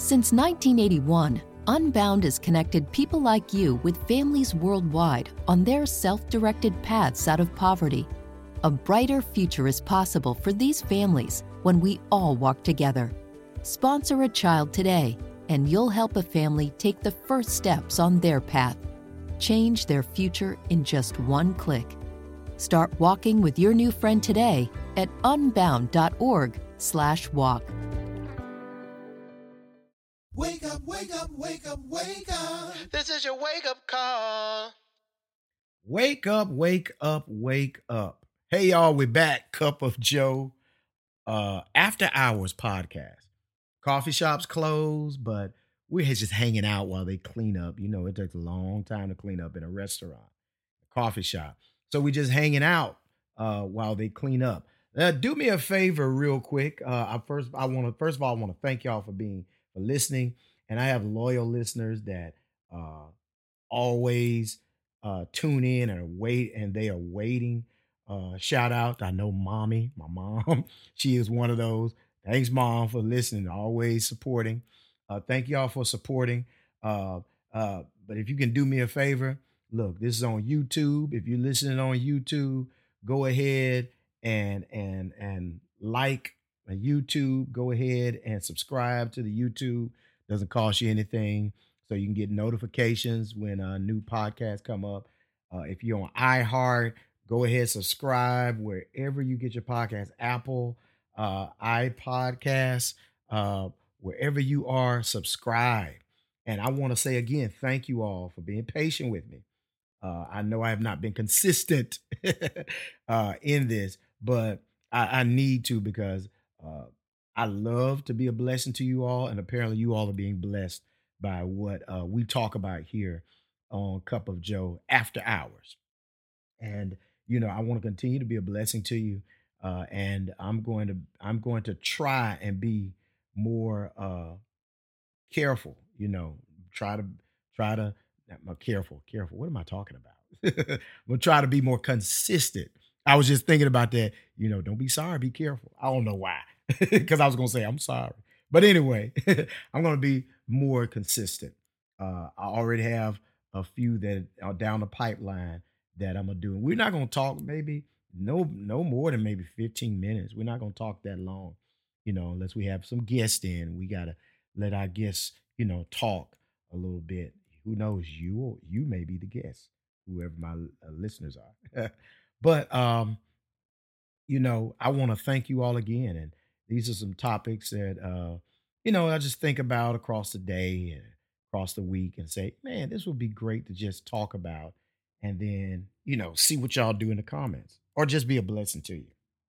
Since 1981, Unbound has connected people like you with families worldwide on their self-directed paths out of poverty. A brighter future is possible for these families when we all walk together. Sponsor a child today, and you'll help a family take the first steps on their path. Change their future in just one click. Start walking with your new friend today at unbound.org/walk. Wake up, wake up, wake up, wake up. This is your wake-up call. Wake up, wake up, wake up. Hey, y'all, we're back. Cup of Joe, After Hours podcast. Coffee shops closed, but we're just hanging out while they clean up. You know, it takes a long time to clean up in a restaurant, a coffee shop. So we're just hanging out while they clean up. Do me a favor real quick. First of all, I want to thank y'all for listening. And I have loyal listeners that always tune in and they are waiting. Shout out, I know Mommy, my mom, she is one of those. Thanks, Mom, for listening, always supporting. Thank y'all for supporting. But if you can do me a favor, look, this is on YouTube. If you're listening on YouTube, go ahead and like YouTube. Go ahead and subscribe to the YouTube. Doesn't cost you anything, so you can get notifications when new podcasts come up. If you're on iHeart, go ahead, subscribe wherever you get your podcast. Apple, iPodcasts, wherever you are, subscribe. And I want to say again, thank you all for being patient with me. I know I have not been consistent in this, but I need to, because I love to be a blessing to you all, and apparently you all are being blessed by what we talk about here on Cup of Joe After Hours. And you know, I want to continue to be a blessing to you, and I'm going to try and be more careful. You know, try to careful. What am I talking about? We'll try to be more consistent. I was just thinking about that. You know, don't be sorry, be careful. I don't know why, because I was going to say I'm sorry. But anyway, I'm going to be more consistent. I already have a few that are down the pipeline that I'm going to do. And we're not going to talk maybe no more than maybe 15 minutes. We're not going to talk that long, you know, unless we have some guests in. We got to let our guests, you know, talk a little bit. Who knows? You may be the guest, whoever my listeners are. But you know, I want to thank you all again. And these are some topics that you know, I just think about across the day and across the week, and say, man, this would be great to just talk about, and then, you know, see what y'all do in the comments, or just be a blessing to you.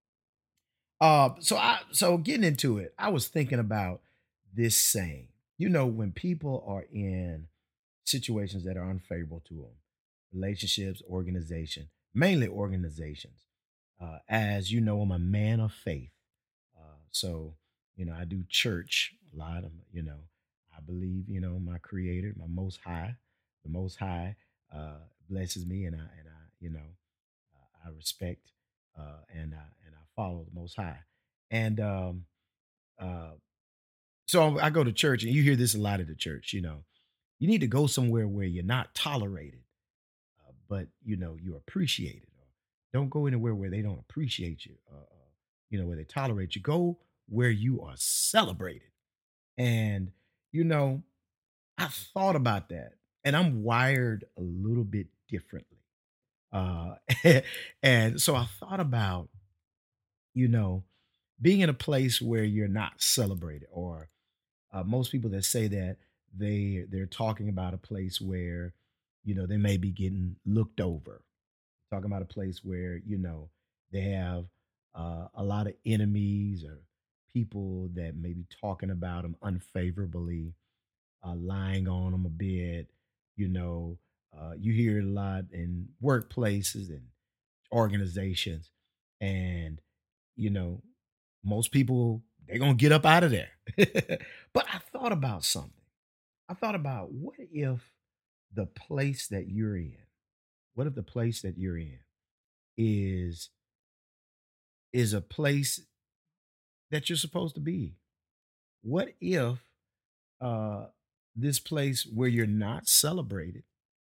So getting into it, I was thinking about this saying. You know, when people are in situations that are unfavorable to them, relationships, organization, mainly organizations. As you know, I'm a man of faith. So, you know, I do church a lot. You know, I believe, you know, my creator, my most high, the most high blesses me, and I, you know, I respect and I follow the most high. And uh, so I go to church, and you hear this a lot at the church, you know, you need to go somewhere where you're not tolerated, but you know you're appreciated. Or don't go anywhere where they don't appreciate you. You know, where they tolerate you. Go where you are celebrated. And you know, I thought about that, and I'm wired a little bit differently. Uh, and so I thought about, you know, being in a place where you're not celebrated, or most people that say that, they're talking about a place where, you know, they may be getting looked over, talking about a place where, you know, they have a lot of enemies, or people that may be talking about them unfavorably, lying on them a bit. You know, you hear it a lot in workplaces and organizations, and you know, most people, they're gonna get up out of there. But I thought about something. I thought about, what if the place that you're in, what if the place that you're in is a place that you're supposed to be? What if uh, this place where you're not celebrated,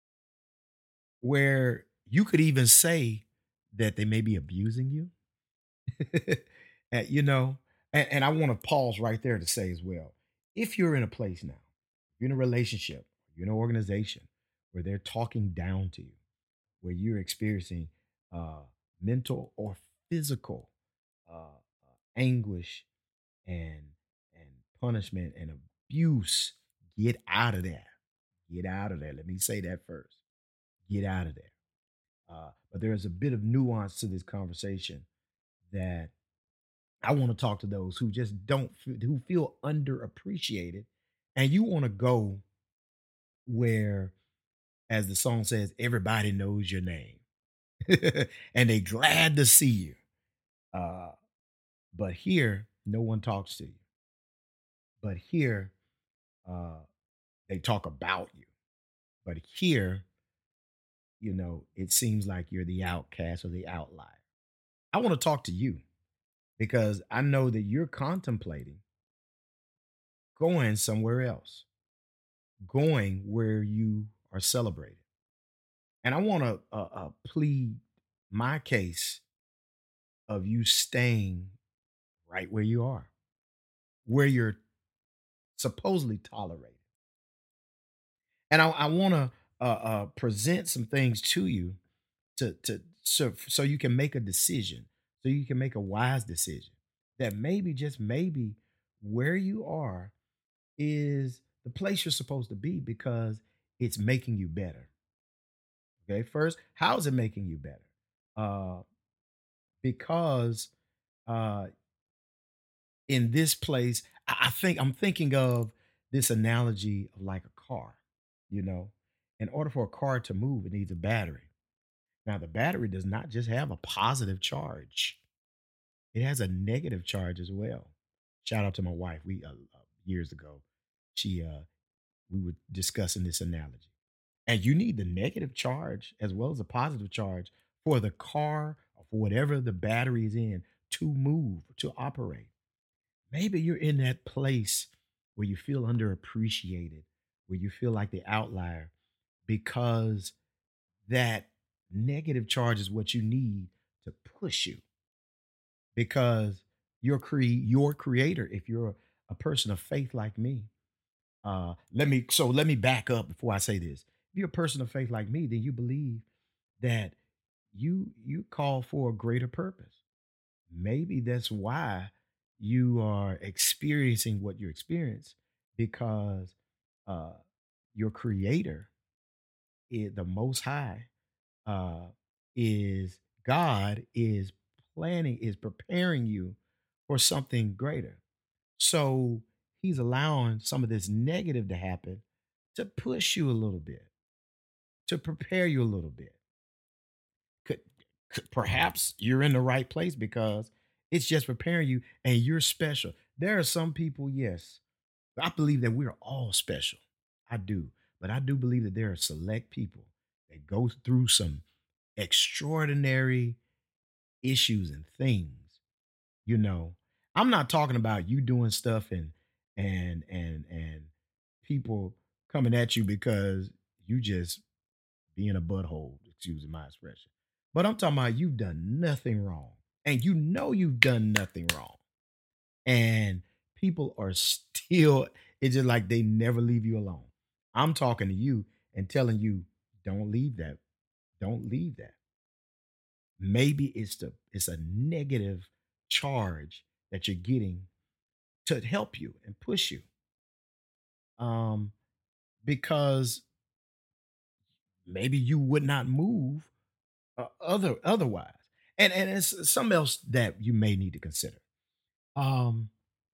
where you could even say that they may be abusing you. You know, and I want to pause right there to say as well, if you're in a place now, you're in a relationship, you're in an organization where they're talking down to you, where you're experiencing uh, mental or physical anguish and and punishment and abuse, get out of there. Get out of there. Let me say that first. Get out of there. But there is a bit of nuance to this conversation that I want to talk to those who just who feel underappreciated, and you want to go where, as the song says, everybody knows your name, and they glad to see you. Uh, but here, no one talks to you. But here, uh, they talk about you. But here, it seems like you're the outcast or the outlier. I want to talk to you because I know that you're contemplating going somewhere else, going where you are celebrated. And I want to plead my case of you staying right where you are, where you're supposedly tolerated. And I want to present some things to you so you can make a decision, so you can make a wise decision that maybe, just maybe, where you are is the place you're supposed to be because it's making you better. Okay, first, how is it making you better? Uh, because uh, in this place, I think I'm thinking of this analogy of like a car. You know, in order for a car to move, it needs a battery. Now, the battery does not just have a positive charge; it has a negative charge as well. Shout out to my wife. We years ago, she we were discussing this analogy. And you need the negative charge as well as the positive charge for the car or for whatever the battery is in to move, to operate. Maybe you're in that place where you feel underappreciated, where you feel like the outlier because that negative charge is what you need to push you because your creator, if you're a person of faith like me, let me back up before I say this. If you're a person of faith like me, then you believe that you call for a greater purpose. Maybe that's why you are experiencing what you experience because uh, your creator, the Most High, uh, is God is planning, is preparing you for something greater. So he's allowing some of this negative to happen to push you a little bit, to prepare you a little bit. Could, perhaps you're in the right place because it's just preparing you and you're special. There are some people, yes, I believe that we're all special. I do. But I do believe that there are select people that go through some extraordinary issues and things. You know, I'm not talking about you doing stuff and people coming at you because you just being a butthole, excuse my expression. But I'm talking about you've done nothing wrong. And you know you've done nothing wrong. And people are still, it's just like they never leave you alone. I'm talking to you and telling you, don't leave that. Don't leave that. Maybe it's a negative charge that you're getting to help you and push you. Um, because maybe you would not move otherwise. And it's something else that you may need to consider. Um,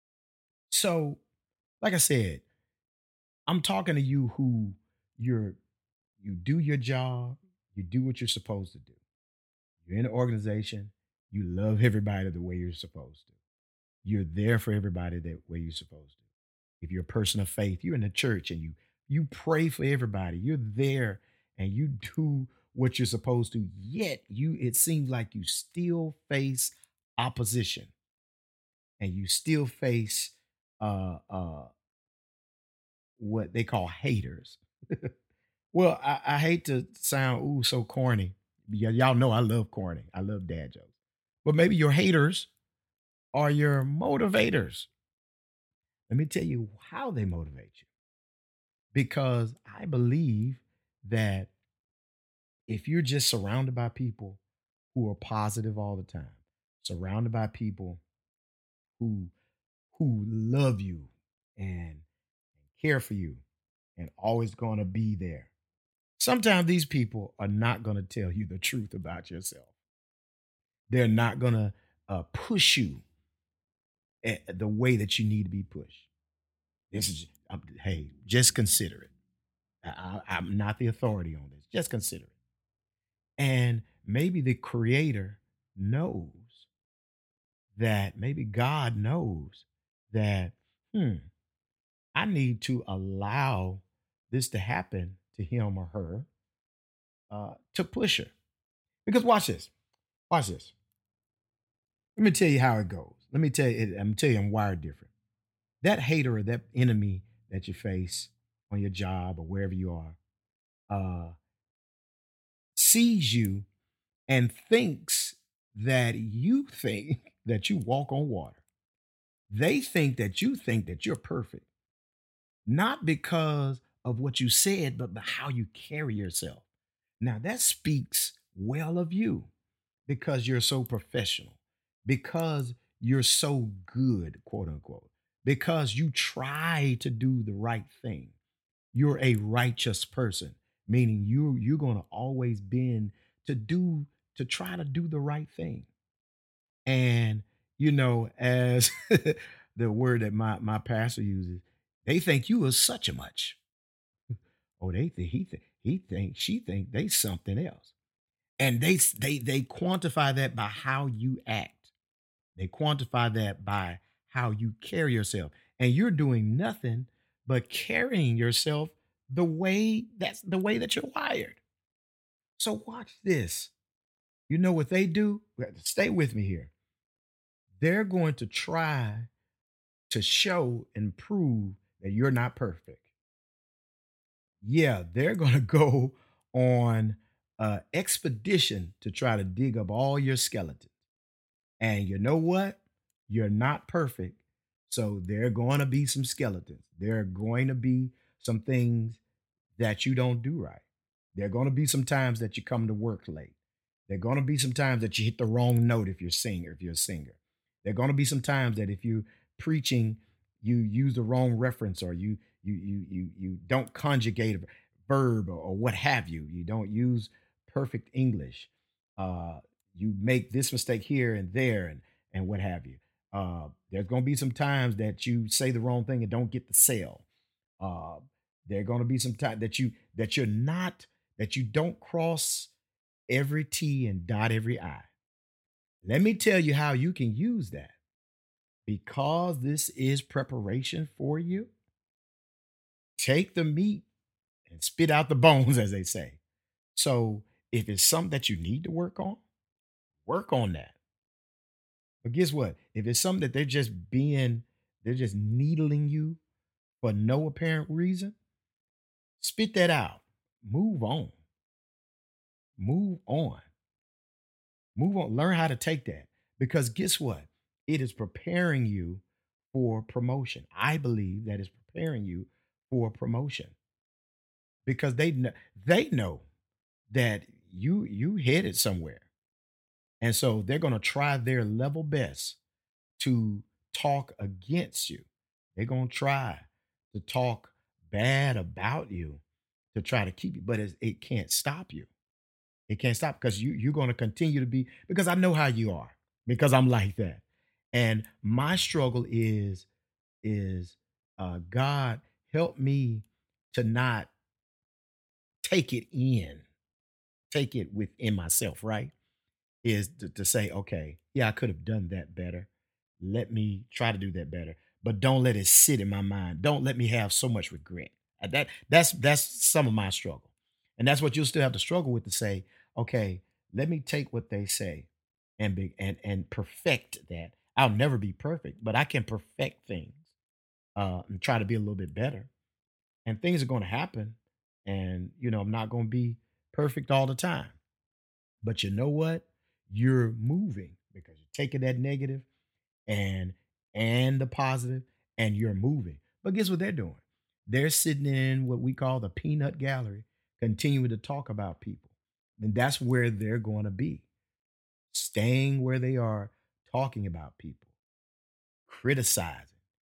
so like I said, I'm talking to you who you're you do your job, you do what you're supposed to do. You're in an organization, you love everybody the way you're supposed to. You're there for everybody the way you're supposed to. If you're a person of faith, you're in the church and you pray for everybody. You're there and you do what you're supposed to. Yet it seems like you still face opposition and you still face uh uh what they call haters. Well, I hate to sound so corny. Y'all know I love corny. I love dad jokes. But maybe your haters are your motivators. Let me tell you how they motivate you. Because I believe that if you're just surrounded by people who are positive all the time, surrounded by people who love you and care for you and always going to be there. Sometimes these people are not going to tell you the truth about yourself. They're not going to push you the way that you need to be pushed. Hey, just consider it. I'm not the authority on this. Just consider it. And maybe the creator knows that, maybe God knows that, I need to allow this to happen to him or her to push her. Because watch this. Watch this. Let me tell you how it goes. Let me tell you, I'm wired different. That hater or that enemy that you face on your job or wherever you are, sees you and thinks that you think that you walk on water. They think that you're perfect, not because of what you said, but by how you carry yourself. Now, that speaks well of you because you're so professional, because you're so good, quote unquote, because you try to do the right thing. You're a righteous person, meaning you're going to always bend to try to do the right thing. And as the word that my pastor uses, they think you are such a much. Oh, they think he think she think they something else, and they quantify that by how you act. They quantify that by how you carry yourself, and you're doing nothing but carrying yourself the way that you're wired. So watch this. You know what they do? Stay with me here. They're going to try to show and prove that you're not perfect. Yeah, they're going to go on an expedition to try to dig up all your skeletons. And you know what? You're not perfect. So there are going to be some skeletons. There are going to be some things that you don't do right. There are going to be some times that you come to work late. There are going to be some times that you hit the wrong note if you're a singer. There are going to be some times that if you're preaching, you use the wrong reference, or you don't conjugate a verb, or what have you. You don't use perfect English. You make this mistake here and there, and what have you. There's going to be some times that you say the wrong thing and don't get the sale. Uh, there are going to be some time that you don't cross every T and dot every I. Let me tell you how you can use that. Because this is preparation for you, take the meat and spit out the bones, as they say. So if it's something that you need to work on that. But guess what? If it's something that they're just needling you for no apparent reason, spit that out. Move on. Move on. Move on. Learn how to take that. Because guess what? It is preparing you for promotion. I believe that is preparing you for promotion because they know that you headed somewhere. And so they're going to try their level best to talk against you. They're going to try to talk bad about you to try to keep you, but it can't stop you. It can't stop because you're going to continue to be, because I know how you are, because I'm like that. And my struggle is God help me to not take it in, take it within myself, right? Is to say, okay, yeah, I could have done that better. Let me try to do that better, but don't let it sit in my mind. Don't let me have so much regret. That's some of my struggle, and that's what you'll still have to struggle with, to say, okay, let me take what they say and perfect that. I'll never be perfect, but I can perfect things and try to be a little bit better. and things are going to happen. And, I'm not going to be perfect all the time. But you know what? You're moving because you're taking that negative and and the positive and you're moving. But guess what they're doing? They're sitting in what we call the peanut gallery, continuing to talk about people. And that's where they're going to be, staying where they are, talking about people, criticizing,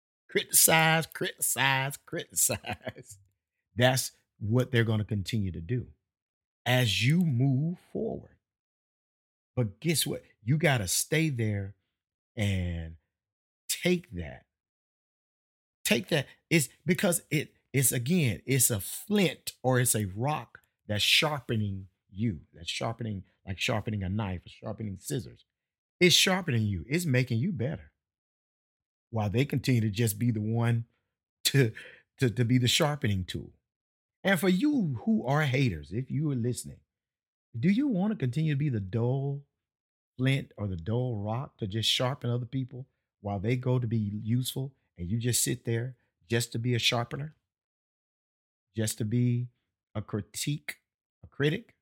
criticize. That's what they're going to continue to do as you move forward. But guess what? You got to stay there and take that. Take that. It's because it's again, it's a flint or it's a rock that's sharpening you. That's sharpening, like sharpening a knife or sharpening scissors. It's sharpening you. It's making you better. While they continue to just be the one to to be the sharpening tool. And for you who are haters, if you are listening, do you want to continue to be the dull flint or the dull rock to just sharpen other people while they go to be useful and you just sit there just to be a sharpener, just to be a critic?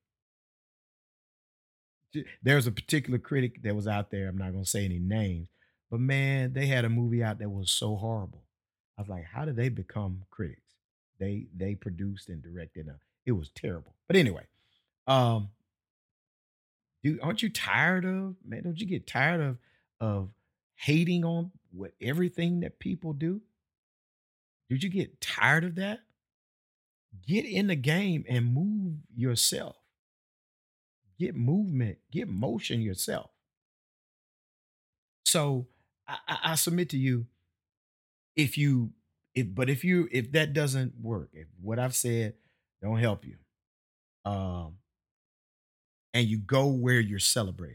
There's a particular critic that was out there. I'm not going to say any names, but man, they had a movie out that was so horrible. I was like, how did they become critics? They produced and directed. It was terrible. But anyway, um, aren't you tired of, man? Don't you get tired of hating on what everything that people do? Did you get tired of that? Get in the game and move yourself. Get movement, get motion yourself. So I submit to you, if you if that doesn't work, if what I've said don't help you, um, and you go where you're celebrated.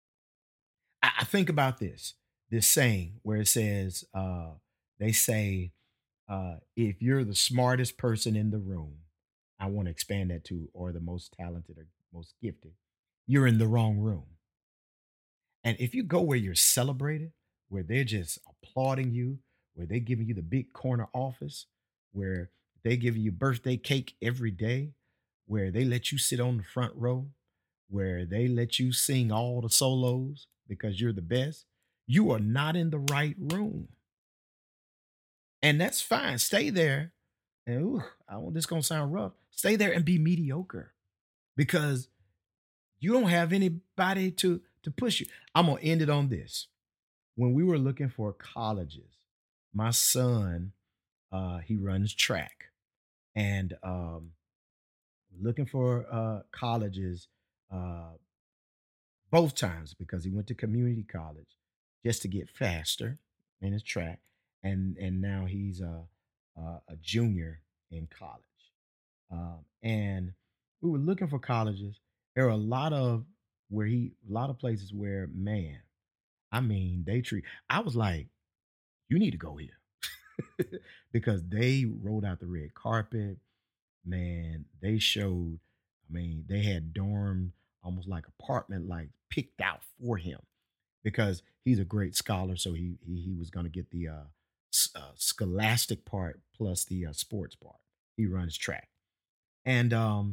I think about this saying where it says, they say, if you're the smartest person in the room, I want to expand that to, or the most talented or most gifted, you're in the wrong room. And if you go where you're celebrated, where they're just applauding you, where they're giving you the big corner office, where they give you birthday cake every day, where they let you sit on the front row, where they let you sing all the solos because you're the best, you are not in the right room. And that's fine. Stay there. And I want this gonna sound rough. Stay there and be mediocre because you don't have anybody to push you. I'm gonna end it on this. When we were looking for colleges, my son, he runs track, and looking for colleges uh, both times because he went to community college just to get faster in his track, and now he's a junior in college. And we were looking for colleges. There are a lot of places where, man, I mean, they treat. I was like, you need to go here because they rolled out the red carpet. Man, they showed. I mean, they had dorm, almost like apartment, like picked out for him because he's a great scholar. So he was going to get the scholastic part plus the sports part. He runs track, and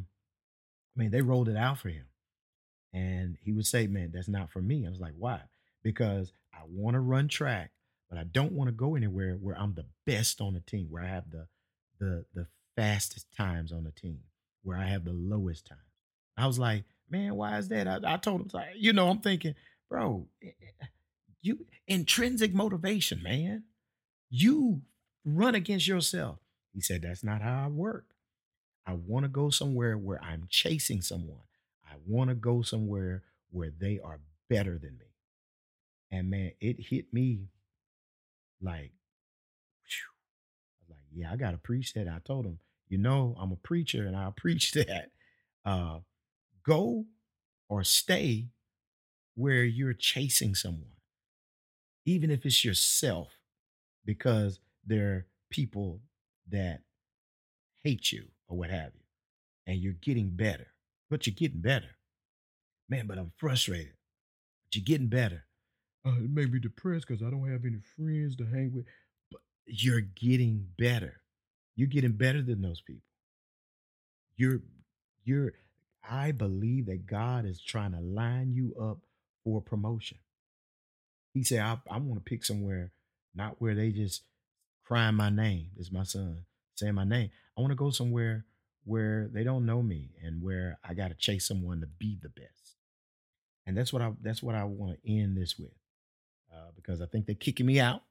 I mean, they rolled it out for him. And he would say, man, that's not for me. I was like, why? Because I want to run track, but I don't want to go anywhere where I'm the best on the team, where I have the fastest times on the team, where I have the lowest times. I was like, man, why is that? I told him, like, I'm thinking, bro, you intrinsic motivation, man. You run against yourself. He said, that's not how I work. I want to go somewhere where I'm chasing someone. I want to go somewhere where they are better than me. And man, it hit me like, phew. I was like, yeah, I got to preach that. I told him, I'm a preacher and I'll preach that. Uh, go or stay where you're chasing someone, even if it's yourself, because there are people that hate you or what have you, and you're getting better, but you're getting better. Man, but I'm frustrated. But you're getting better. It made me depressed because I don't have any friends to hang with. But you're getting better. You're getting better than those people. You're you're I believe that God is trying to line you up for promotion. He said, I want to pick somewhere, not where they just crying my name. This is my son saying my name. I want to go somewhere where they don't know me and where I got to chase someone to be the best. And that's what I want to end this with because I think they're kicking me out.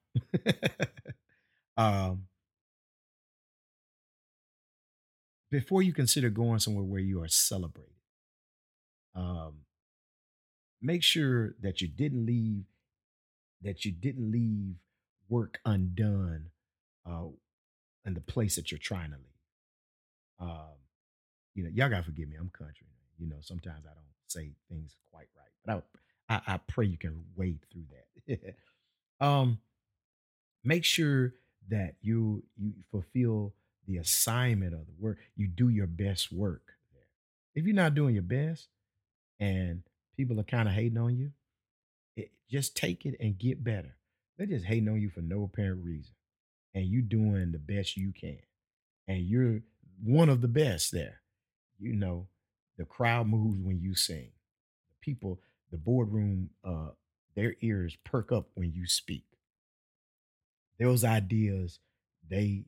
um, before you consider going somewhere where you are celebrated, um, make sure that you didn't leave work undone uh, in the place that you're trying to leave. Y'all gotta forgive me. I'm country. Sometimes I don't say things quite right, but I pray you can wade through that. um, make sure that you fulfill the assignment of the work. You do your best work there. If you're not doing your best and people are kind of hating on you, just take it and get better. They're just hating on you for no apparent reason, and you doing the best you can, and you're one of the best there. You know, the crowd moves when you sing. The people, the boardroom, their ears perk up when you speak. Those ideas, they,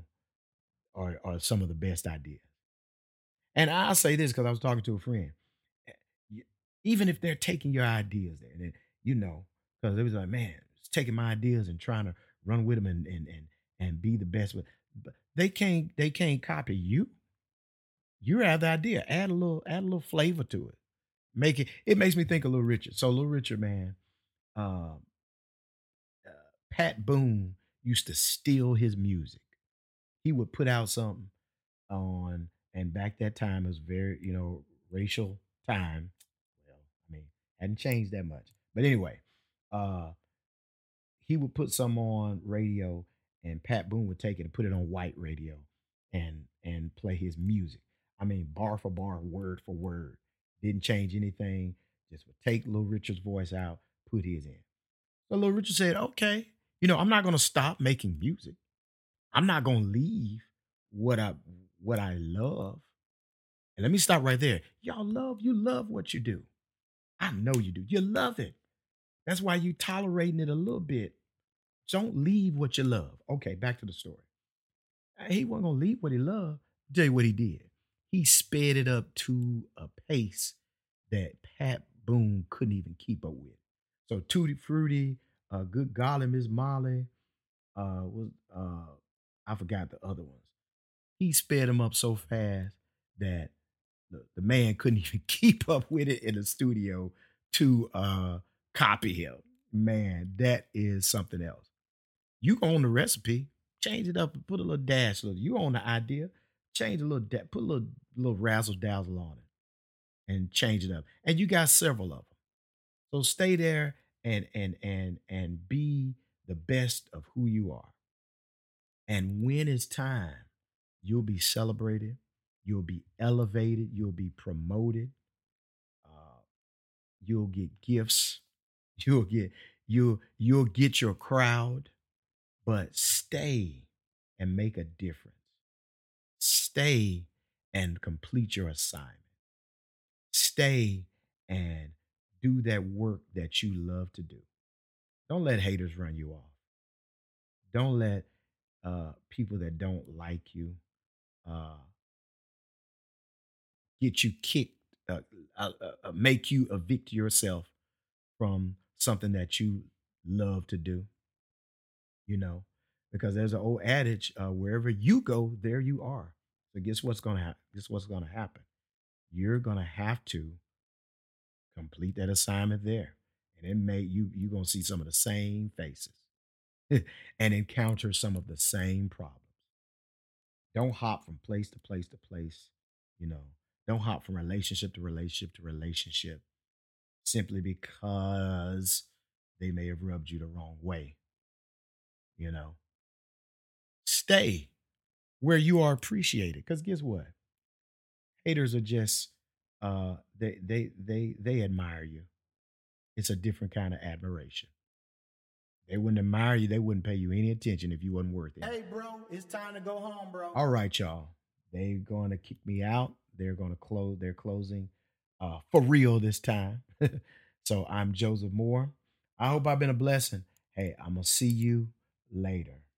are some of the best ideas. And I'll say this because I was talking to a friend. eh, y- Even if they're taking your ideas there, and you know, because it was like, man, it's taking my ideas and trying to run with them and be the best. But they can't copy you. You have the idea. Add a little flavor to it. It makes me think of Little Richard. So Little Richard, man, uh, uh, Pat Boone used to steal his music. He would put out something on, and back that time it was very, racial time. Well, I mean, hadn't changed that much. But anyway, uh, he would put some on radio, and Pat Boone would take it and put it on white radio, and play his music. I mean, bar for bar, word for word. Didn't change anything. Just would take Little Richard's voice out, put his in. So Little Richard said, "Okay, I'm not going to stop making music. I'm not going to leave what I love. And let me stop right there. You love what you do. I know you do. You love it. That's why you tolerating it a little bit. Don't leave what you love." Okay, back to the story. He wasn't gonna leave what he loved. Tell you what he did. He sped it up to a pace that Pat Boone couldn't even keep up with. So Tutti Frutti, Good Golly Miss Molly, was I forgot the other ones. He sped them up so fast that the man couldn't even keep up with it in the studio to copy him. Man, that is something else. You own the recipe, change it up and put a little dash. You own the idea, change a little, put a little razzle dazzle on it, and change it up. And you got several of them, so stay there and be the best of who you are. And when it's time, you'll be celebrated, you'll be elevated, you'll be promoted, uh, you'll get gifts, you'll get you'll get your crowd, but stay and make a difference. Stay and complete your assignment. Stay and do that work that you love to do. Don't let haters run you off. Don't let people that don't like you uh, get you kicked, make you evict yourself from something that you love to do, you know, because there's an old adage, wherever you go, there you are. So guess what's going to happen? Guess what's going to happen? You're going to have to complete that assignment there. And it may you're going to see some of the same faces and encounter some of the same problems. Don't hop from place to place to place, you know. Don't hop from relationship to relationship to relationship simply because they may have rubbed you the wrong way, you know. Stay where you are appreciated, cuz guess what? Haters are just they admire you. It's a different kind of admiration. They wouldn't admire you. They wouldn't pay you any attention if you wasn't worth it. Hey, bro, it's time to go home, bro. All right, y'all. They're going to kick me out. They're going to close. They're closing for real this time. So I'm Joseph Moore. I hope I've been a blessing. Hey, I'm going to see you later.